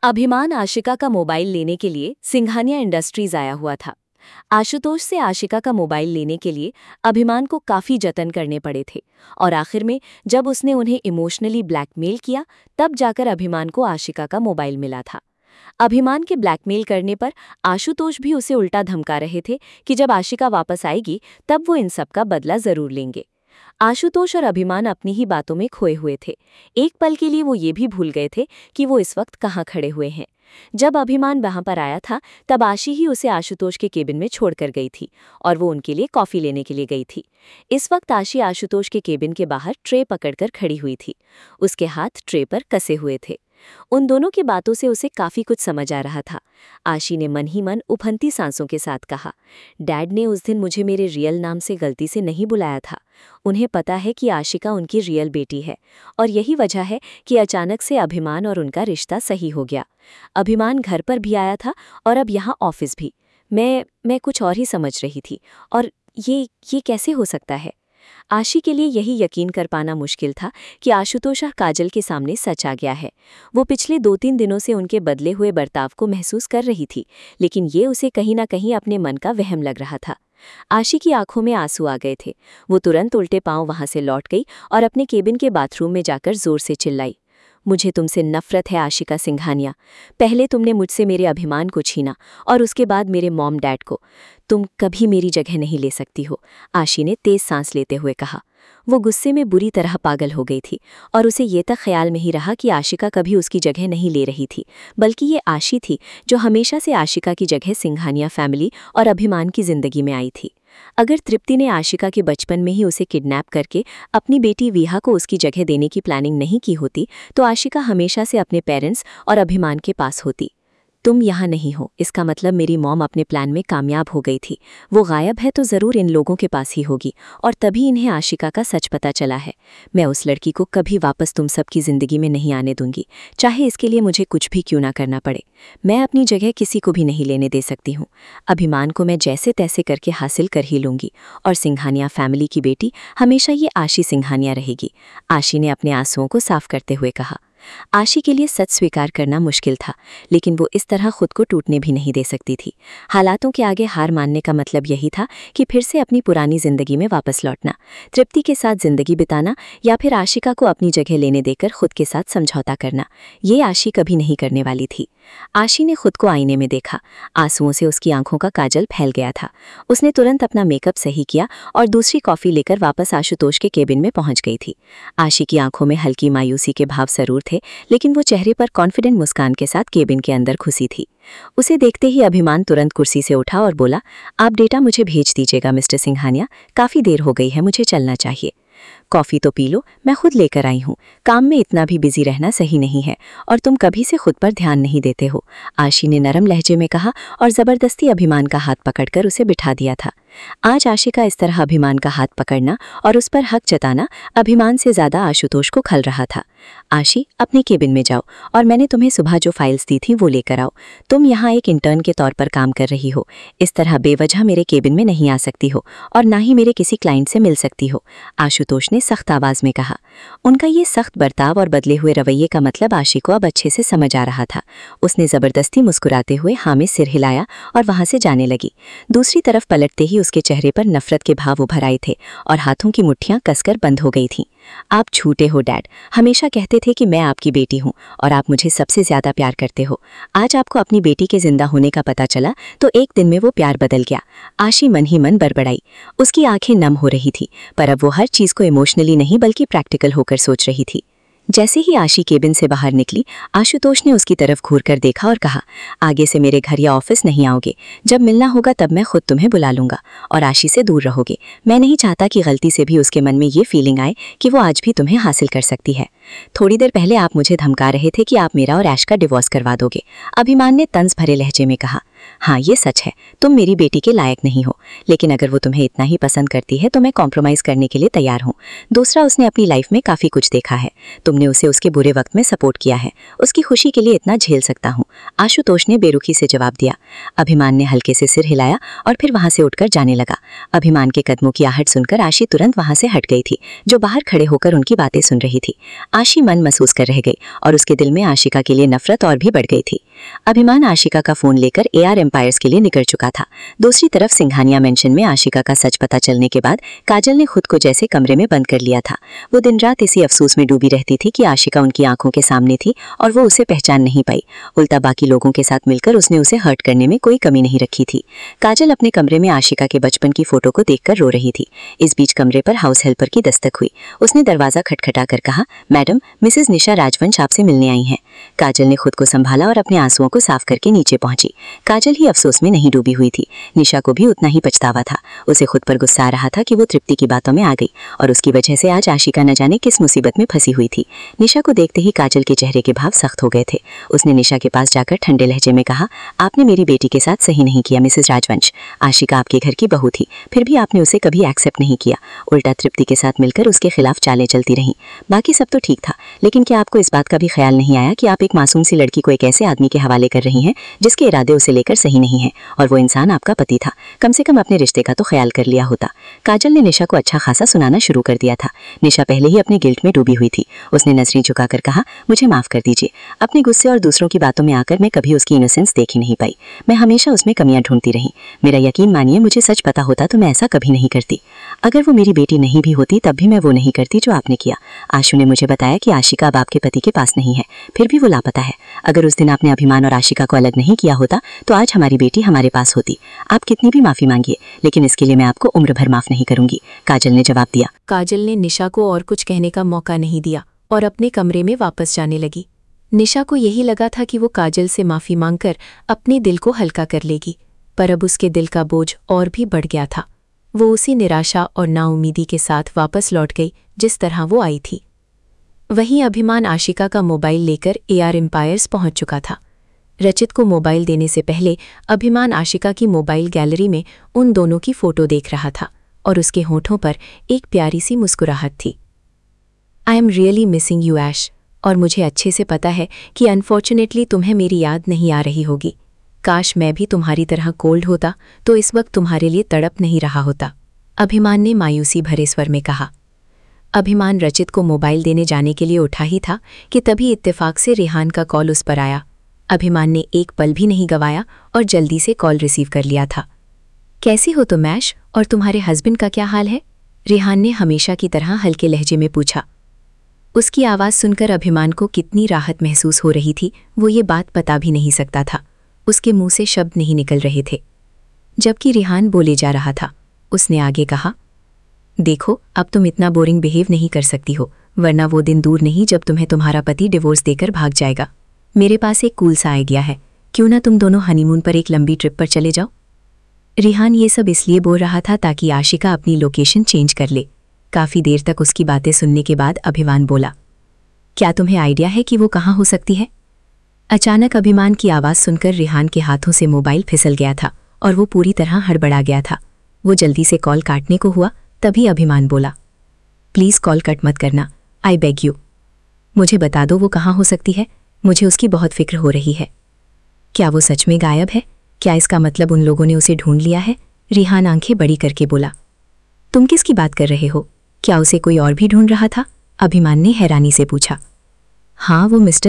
अभिमान आशिका का मोबाइल लेने के लिए सिंघानिया इंडस्ट्रीज आया हुआ था। आशुतोष से आशिका का मोबाइल लेने के लिए अभिमान को काफी जतन करने पड़े थे और आखिर में जब उसने उन्हें इमोशनली ब्लैकमेल किया तब जाकर अभिमान को आशिका का मोबाइल मिला था। अभिमान के ब्लैकमेल करने पर आशुतोष भी उसे उल्टा धमका रहे थे कि जब आशिका वापस आएगी तब वो इन सब का बदला जरूर लेंगे। आशुतोष और अभिमान अपनी ही बातों में खोए हुए थे। एक पल के लिए वो ये भी भूल गए थे कि वो इस वक्त कहाँ खड़े हुए हैं। जब अभिमान वहां पर आया था तब आशी ही उसे आशुतोष के केबिन में छोड़कर गई थी और वो उनके लिए कॉफी लेने के लिए गई थी। इस वक्त आशी आशुतोष के केबिन के बाहर ट्रे पकड़कर खड़ी हुई थी। उसके हाथ ट्रे पर कसे हुए थे। उन दोनों की बातों से उसे काफी कुछ समझ आ रहा था। आशी ने मन ही मन उफनती सांसों के साथ कहा, डैड ने उस दिन मुझे मेरे रियल नाम से गलती से नहीं बुलाया था। उन्हें पता है कि आशिका उनकी रियल बेटी है और यही वजह है कि अचानक से अभिमान और उनका रिश्ता सही हो गया। अभिमान घर पर भी आया था और अब यहाँ ऑफिस भी। मैं कुछ और ही समझ रही थी और ये कैसे हो सकता है। आशी के लिए यही यकीन कर पाना मुश्किल था कि आशुतोष और काजल के सामने सच आ गया है। वो पिछले 2-3 दिनों से उनके बदले हुए बर्ताव को महसूस कर रही थी, लेकिन ये उसे कहीं ना कहीं अपने मन का वहम लग रहा था। आशी की आंखों में आंसू आ गए थे। वो तुरंत उल्टे पांव वहां से लौट गई और अपने केबिन के बाथरूम में जाकर जोर से चिल्लाई, मुझे तुमसे नफरत है आशिका सिंघानिया। पहले तुमने मुझसे मेरे अभिमान को छीना और उसके बाद मेरे मॉम डैड को। तुम कभी मेरी जगह नहीं ले सकती हो, आशी ने तेज सांस लेते हुए कहा। वो गुस्से में बुरी तरह पागल हो गई थी और उसे ये तक ख्याल में ही रहा कि आशिका कभी उसकी जगह नहीं ले रही थी, बल्कि ये आशी थी जो हमेशा से आशिका की जगह सिंघानिया फैमिली और अभिमान की जिंदगी में आई थी। अगर तृप्ति ने आशिका के बचपन में ही उसे किडनैप करके अपनी बेटी विहा को उसकी जगह देने की प्लानिंग नहीं की होती तो आशिका हमेशा से अपने पेरेंट्स और अभिमान के पास होती। तुम यहाँ नहीं हो, इसका मतलब मेरी मॉम अपने प्लान में कामयाब हो गई थी। वो गायब है तो ज़रूर इन लोगों के पास ही होगी और तभी इन्हें आशिका का सच पता चला है। मैं उस लड़की को कभी वापस तुम सबकी ज़िंदगी में नहीं आने दूंगी, चाहे इसके लिए मुझे कुछ भी क्यों ना करना पड़े। मैं अपनी जगह किसी को भी नहीं लेने दे सकती हूँ। अभिमान को मैं जैसे तैसे करके हासिल कर ही लूँगी और सिंघानिया फैमिली की बेटी हमेशा ये आशी सिंघानिया रहेगी, आशी ने अपने आंसुओं को साफ करते हुए कहा। आशी के लिए सच स्वीकार करना मुश्किल था, लेकिन वो इस तरह खुद को टूटने भी नहीं दे सकती थी। हालातों के आगे हार मानने का मतलब यही था कि फिर से अपनी पुरानी जिंदगी में वापस लौटना, तृप्ति के साथ जिंदगी बिताना या फिर आशिका को अपनी जगह लेने देकर खुद के साथ समझौता करना। ये आशी कभी नहीं करने वाली थी। आशी ने खुद को आईने में देखा। आंसुओं से उसकी आंखों का काजल फैल गया था। उसने तुरंत अपना मेकअप सही किया और दूसरी कॉफी लेकर वापस आशुतोष के केबिन में पहुंच गई थी। आशी की आंखों में हल्की मायूसी के भाव जरूर थे, लेकिन वो चेहरे पर कॉन्फिडेंट मुस्कान के साथ केबिन के अंदर घुसी थी। उसे देखते ही अभिमान तुरंत कुर्सी से उठा और बोला, आप डेटा मुझे भेज दीजिएगा मिस्टर सिंघानिया, काफ़ी देर हो गई है, मुझे चलना चाहिए। कॉफ़ी तो पी लो, मैं खुद लेकर आई हूँ। काम में इतना भी बिजी रहना सही नहीं है और तुम कभी से खुद पर ध्यान नहीं देते हो, आशी ने नरम लहजे में कहा और ज़बरदस्ती अभिमान का हाथ पकड़कर उसे बिठा दिया था। आज आशी का इस तरह अभिमान का हाथ पकड़ना और उस पर हक जताना अभिमान से ज़्यादा आशुतोष को खल रहा था। आशी, अपने केबिन में जाओ और मैंने तुम्हें सुबह जो फाइल्स दी थी वो लेकर आओ। तुम यहाँ एक इंटर्न के तौर पर काम कर रही हो, इस तरह बेवजह मेरे केबिन में नहीं आ सकती हो और ना ही मेरे किसी क्लाइंट से मिल सकती हो, आशुतोष ने सख्त आवाज़ में कहा। उनका ये सख्त बर्ताव और बदले हुए रवैये का मतलब आशी को अब अच्छे से समझ आ रहा था। उसने ज़बरदस्ती मुस्कुराते हुए हाँ में सिर हिलाया और वहाँ से जाने लगी। दूसरी तरफ पलटते ही उसके चेहरे पर नफरत के भाव उभर आए थे और हाथों की मुट्ठियां कसकर बंद हो गई थीं। आप झूठे हो डैड, हमेशा कहते थे कि मैं आपकी बेटी हूँ और आप मुझे सबसे ज्यादा प्यार करते हो। आज आपको अपनी बेटी के जिंदा होने का पता चला तो एक दिन में वो प्यार बदल गया, आशी मन ही मन बड़बड़ाई। उसकी आंखें नम हो रही थी, पर अब वो हर चीज को इमोशनली नहीं बल्कि प्रैक्टिकल होकर सोच रही थी। जैसे ही आशी केबिन से बाहर निकली, आशुतोष ने उसकी तरफ घूरकर देखा और कहा, आगे से मेरे घर या ऑफिस नहीं आओगे। जब मिलना होगा तब मैं खुद तुम्हें बुला लूंगा और आशी से दूर रहोगे। मैं नहीं चाहता कि गलती से भी उसके मन में ये फीलिंग आए कि वो आज भी तुम्हें हासिल कर सकती है। थोड़ी देर पहले आप मुझे धमका रहे थे कि आप मेरा और ऐश का डिवोर्स करवा दोगे, अभिमान ने तंज भरे लहजे में कहा। हाँ ये सच है, तुम मेरी बेटी के लायक नहीं हो, लेकिन अगर वो तुम्हें इतना ही पसंद करती है तो मैं कॉम्प्रोमाइज करने के लिए तैयार हूँ। दूसरा, उसने अपनी लाइफ में काफ़ी कुछ देखा है, तुमने उसे उसके बुरे वक्त में सपोर्ट किया है, उसकी खुशी के लिए इतना झेल सकता हूँ, आशुतोष ने बेरुखी से जवाब दिया। अभिमान ने हल्के से सिर हिलाया और फिर वहाँ से उठकर जाने लगा। अभिमान के कदमों की आहट सुनकर आशी तुरंत वहाँ से हट गई थी, जो बाहर खड़े होकर उनकी बातें सुन रही थी। आशी मन महसूस कर रह गई और उसके दिल में आशिका के लिए नफरत और भी बढ़ गई थी। अभिमान आशिका का फोन लेकर AR एम्पायर्स के लिए निकल चुका था। दूसरी तरफ सिंघानिया मेंशन में आशिका का सच पता चलने के बाद काजल ने खुद को जैसे कमरे में बंद कर लिया था। वो दिन रात इसी अफसोस में डूबी रहती थी कि आशिका उनकी आंखों के सामने थी और वो उसे पहचान नहीं पाई। उल्टा बाकी लोगों के साथ मिलकर उसने उसे हर्ट करने में कोई कमी नहीं रखी थी। काजल अपने कमरे में आशिका के बचपन की फोटो को देखकर रो रही थी। इस बीच कमरे पर हाउस हेल्पर की दस्तक हुई। उसने दरवाजा खटखटा कर कहा, मैडम, मिसेज निशा राजवंश आपसे मिलने आई हैं। काजल ने खुद को संभाला और अपने आंसुओं को साफ करके नीचे पहुंची। काजल ही अफसोस में नहीं डूबी हुई थी, निशा को भी उतना ही पछतावा था। उसे खुद पर गुस्सा आ रहा था कि वो तृप्ति की बातों में आ गई और उसकी वजह से आज आशिका न जाने किस मुसीबत में फंसी हुई थी। निशा को देखते ही काजल के चेहरे के भाव सख्त हो गए थे। उसने निशा के पास जाकर ठंडे लहजे में कहा, आपने मेरी बेटी के साथ सही नहीं किया मिसेज राजवंश। आशिका आपके घर की बहू थी, फिर भी आपने उसे कभी एक्सेप्ट नहीं किया। उल्टा तृप्ति के साथ मिलकर उसके खिलाफ चालें चलती रहीं। बाकी सब तो ठीक था, लेकिन क्या आपको इस बात का भी ख्याल नहीं आया कि आप एक मासूम सी लड़की को एक ऐसे आदमी के हवाले कर रही हैं जिसके इरादे उसे लेकर सही नहीं है, और वो इंसान आपका पति था। कम से कम अपने रिश्ते का तो ख्याल कर लिया होता। काजल ने निशा को अच्छा खासा सुनाना शुरू कर दिया था। निशा पहले ही अपने गिल्ट में डूबी हुई थी। उसने नजरें झुकाकर कहा, मुझे माफ कर दीजिए। अपने गुस्से और दूसरों की बातों में आकर मैं कभी उसकी इनोसेंस देख ही नहीं पाई। मैं हमेशा उसमें कमियां ढूंढती रही। मेरा यकीन मानिए, मुझे सच पता होता तो मैं ऐसा कभी नहीं करती। अगर वो मेरी बेटी नहीं भी होती तब भी मैं वो नहीं करती जो आपने किया। आशु ने मुझे बताया कि आशिका अब आपके पति के पास नहीं है, फिर भी वो लापता है। अगर उस दिन आपने अभिमान और आशिका को अलग नहीं किया होता तो आज हमारी बेटी हमारे पास होती। आप कितनी भी माफी मांगिए, लेकिन इसके लिए मैं आपको उम्र भर माफ नहीं करूंगी, काजल ने जवाब दिया। काजल ने निशा को और कुछ कहने का मौका नहीं दिया और अपने कमरे में वापस जाने लगी। निशा को यही लगा था कि वो काजल से माफी मांगकर अपने दिल को हल्का कर लेगी, पर अब उसके दिल का बोझ और भी बढ़ गया था। वो उसी निराशा और नाउमीदी के साथ वापस लौट गई जिस तरह वो आई थी। वहीं अभिमान आशिका का मोबाइल लेकर AR एम्पायर्स पहुंच चुका था। रचित को मोबाइल देने से पहले अभिमान आशिका की मोबाइल गैलरी में उन दोनों की फोटो देख रहा था और उसके होठों पर एक प्यारी सी मुस्कुराहट थी। I am really missing you Aish, और मुझे अच्छे से पता है कि अनफॉर्चुनेटली तुम्हें मेरी याद नहीं आ रही होगी। काश मैं भी तुम्हारी तरह कोल्ड होता तो इस वक्त तुम्हारे लिए तड़प नहीं रहा होता, अभिमान ने मायूसी भरे स्वर में कहा। अभिमान रचित को मोबाइल देने जाने के लिए उठा ही था कि तभी इत्तेफाक से रेहान का कॉल उस पर आया। अभिमान ने एक पल भी नहीं गवाया और जल्दी से कॉल रिसीव कर लिया था। कैसी हो तुम ऐश, और तुम्हारे हस्बैंड का क्या हाल है? रेहान ने हमेशा की तरह हल्के लहजे में पूछा। उसकी आवाज़ सुनकर अभिमान को कितनी राहत महसूस हो रही थी वो ये बात बता भी नहीं सकता था। उसके मुंह से शब्द नहीं निकल रहे थे। जबकि रेहान बोले जा रहा था, उसने आगे कहा, देखो अब तुम इतना बोरिंग बिहेव नहीं कर सकती हो, वरना वो दिन दूर नहीं जब तुम्हें तुम्हारा पति डिवोर्स देकर भाग जाएगा। मेरे पास एक कूल सा आइडिया है, क्यों ना तुम दोनों हनीमून पर एक लंबी ट्रिप पर चले जाओ। रेहान ये सब इसलिए बोल रहा था ताकि आशिका अपनी लोकेशन चेंज कर ले। काफ़ी देर तक उसकी बातें सुनने के बाद अभिमान बोला, क्या तुम्हें आइडिया है कि वो कहाँ हो सकती है? अचानक अभिमान की आवाज़ सुनकर रेहान के हाथों से मोबाइल फिसल गया था और वो पूरी तरह हड़बड़ा गया था। वो जल्दी से कॉल काटने को हुआ, तभी अभिमान बोला, प्लीज़ कॉल कट मत करना, आई बेग यू। मुझे बता दो वो कहाँ हो सकती है, मुझे उसकी बहुत फिक्र हो रही है। क्या वो सच में गायब है? क्या इसका मतलब उन लोगों ने उसे ढूंढ लिया है? रेहान आंखें बड़ी करके बोला। तुम किसकी बात कर रहे हो? क्या उसे कोई और भी ढूंढ रहा था? अभिमान ने हैरानी से पूछा। हाँ, वो मिस्टर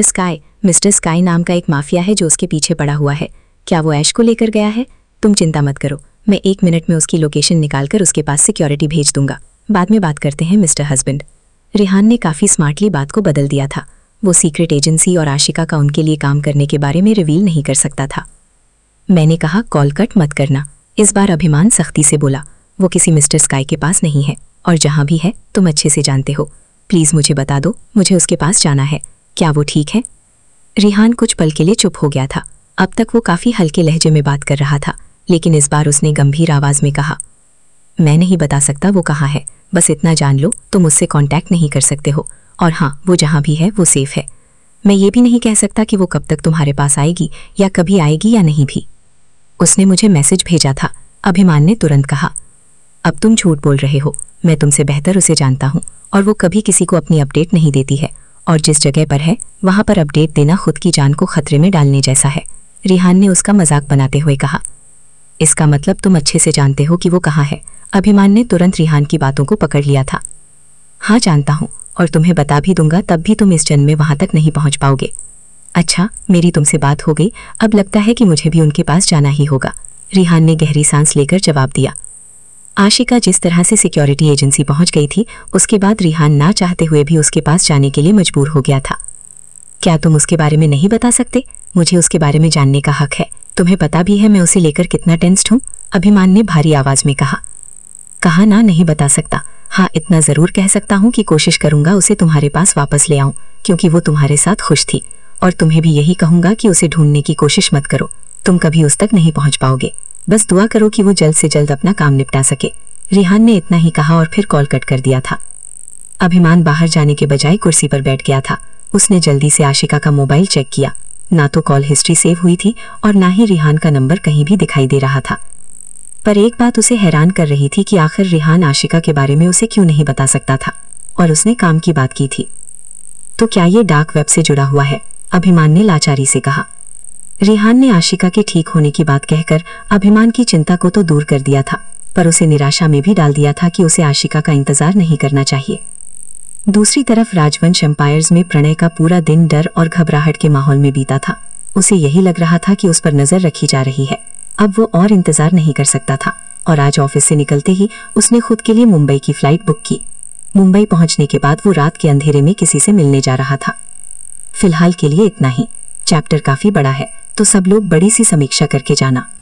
स्काई नाम का एक माफिया है जो उसके पीछे पड़ा हुआ है। क्या वो ऐश को लेकर गया है? तुम चिंता मत करो, मैं 1 मिनट में उसकी लोकेशन निकालकर उसके पास सिक्योरिटी भेज दूंगा। बाद में बात करते हैं मिस्टर हस्बैंड। रेहान ने काफ़ी स्मार्टली बात को बदल दिया था। वो सीक्रेट एजेंसी और आशिका का उनके लिए काम करने के बारे में रिवील नहीं कर सकता था। मैंने कहा कॉल कट मत करना, इस बार अभिमान सख्ती से बोला। वो किसी मिस्टर स्काई के पास नहीं है, और जहाँ भी है तुम अच्छे से जानते हो। प्लीज़ मुझे बता दो, मुझे उसके पास जाना है। क्या वो ठीक है? रेहान कुछ पल के लिए चुप हो गया था। अब तक वो काफ़ी हल्के लहजे में बात कर रहा था, लेकिन इस बार उसने गंभीर आवाज़ में कहा, मैं नहीं बता सकता वो कहाँ है, बस इतना जान लो तुम उससे कांटेक्ट नहीं कर सकते हो, और हाँ, वो जहाँ भी है वो सेफ है। मैं ये भी नहीं कह सकता कि वो कब तक तुम्हारे पास आएगी या कभी आएगी या नहीं भी। उसने मुझे मैसेज भेजा था, अभिमान ने तुरंत कहा। अब तुम झूठ बोल रहे हो, मैं तुमसे बेहतर उसे जानता हूँ और वो कभी किसी को अपनी अपडेट नहीं देती है, और जिस जगह पर है वहाँ पर अपडेट देना खुद की जान को खतरे में डालने जैसा है। रिहान ने उसका मजाक बनाते हुए कहा। इसका मतलब तुम अच्छे से जानते हो कि वो कहाँ है? अभिमान ने तुरंत रिहान की बातों को पकड़ लिया था। हाँ जानता हूँ, और तुम्हें बता भी दूंगा, तब भी तुम इस जन्म में वहां तक नहीं पहुंच पाओगे। अच्छा, मेरी तुमसे बात हो गई, अब लगता है कि मुझे भी उनके पास जाना ही होगा। रिहान ने गहरी सांस लेकर जवाब दिया। आशिका जिस तरह से सिक्योरिटी एजेंसी पहुंच गई थी, उसके बाद रिहान ना चाहते हुए भी उसके पास जाने के लिए मजबूर हो गया था। क्या तुम उसके बारे में नहीं बता सकते? मुझे उसके बारे में जानने का हक है। तुम्हें पता भी है मैं उसे लेकर कितना टेंस्ड हूँ, अभिमान ने भारी आवाज में कहा। कहा ना नहीं बता सकता। हाँ, इतना जरूर कह सकता हूँ कि कोशिश करूंगा उसे तुम्हारे पास वापस ले आऊं, क्योंकि वो तुम्हारे साथ खुश थी। और तुम्हें भी यही कहूंगा कि उसे ढूंढने की कोशिश मत करो, तुम कभी उस तक नहीं पहुंच पाओगे। बस दुआ करो कि वो जल्द से जल्द अपना काम निपटा सके। रिहान ने इतना ही कहा और फिर कॉल कट कर दिया था। अभिमान बाहर जाने के बजाय कुर्सी पर बैठ गया था। उसने जल्दी से आशिका का मोबाइल चेक किया। ना तो कॉल हिस्ट्री सेव हुई थी और ना ही रिहान का नंबर कहीं भी दिखाई दे रहा था। पर एक बात उसे हैरान कर रही थी कि आखिर रिहान आशिका के बारे में उसे क्यों नहीं बता सकता था, और उसने काम की बात की थी। तो क्या ये डार्क वेब से जुड़ा हुआ है? अभिमान ने लाचारी से कहा। रिहान ने आशिका के ठीक होने की बात कहकर अभिमान की चिंता को तो दूर कर दिया था, पर उसे निराशा में भी डाल दिया था कि उसे आशिका का इंतजार नहीं करना चाहिए। दूसरी तरफ राजवंश एम्पायर्स में प्रणय का पूरा दिन डर और घबराहट के माहौल में बीता था। उसे यही लग रहा था कि उस पर नजर रखी जा रही है। अब वो और इंतजार नहीं कर सकता था, और आज ऑफिस से निकलते ही उसने खुद के लिए मुंबई की फ्लाइट बुक की। मुंबई पहुंचने के बाद वो रात के अंधेरे में किसी से मिलने जा रहा था। फिलहाल के लिए इतना ही। चैप्टर काफी बड़ा है, तो सब लोग बड़ी सी समीक्षा करके जाना।